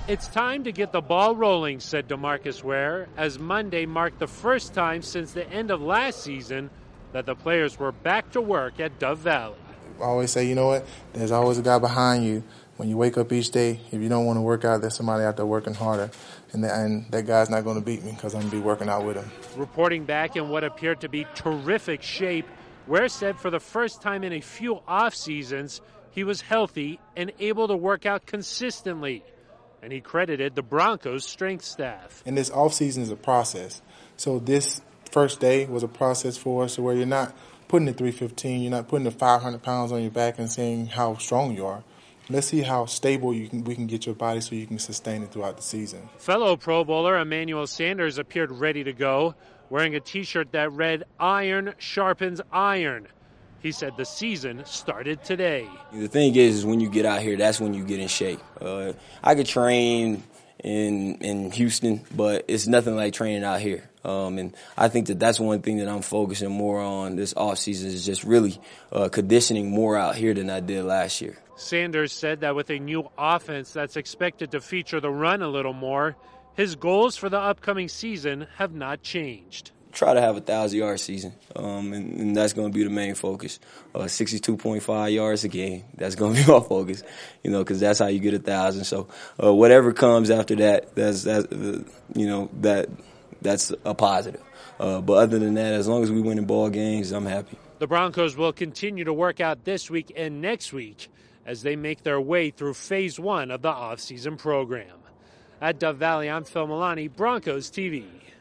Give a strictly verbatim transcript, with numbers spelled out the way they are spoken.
It's time to get the ball rolling, said DeMarcus Ware, as Monday marked the first time since the end of last season that the players were back to work at Dove Valley. I always say, you know what, there's always a guy behind you. When you wake up each day, if you don't want to work out, there's somebody out there working harder. And, the, and that guy's not going to beat me because I'm going to be working out with him. Reporting back in what appeared to be terrific shape, Ware said for the first time in a few off seasons, he was healthy and able to work out consistently. And he credited the Broncos' strength staff. And this offseason is a process. So this first day was a process for us where you're not putting the three fifteen, you're not putting the five hundred pounds on your back and seeing how strong you are. Let's see how stable you can, we can get your body so you can sustain it throughout the season. Fellow Pro Bowler Emmanuel Sanders appeared ready to go, wearing a T-shirt that read, "Iron sharpens iron." He said the season started today. The thing is, is when you get out here, that's when you get in shape. Uh, I could train in in Houston, but it's nothing like training out here. Um, and I think that that's one thing that I'm focusing more on this offseason is just really uh, conditioning more out here than I did last year. Sanders said that with a new offense that's expected to feature the run a little more, his goals for the upcoming season have not changed. Try to have a thousand yard season, um, and, and that's going to be the main focus. Uh, sixty-two point five yards a game. That's going to be my focus, you know, because that's how you get a thousand. So uh, whatever comes after that, that's that, uh, you know, that that's a positive. Uh, but other than that, as long as we win in ball games, I'm happy. The Broncos will continue to work out this week and next week as they make their way through phase one of the offseason program. At Dove Valley, I'm Phil Milani, Broncos T V.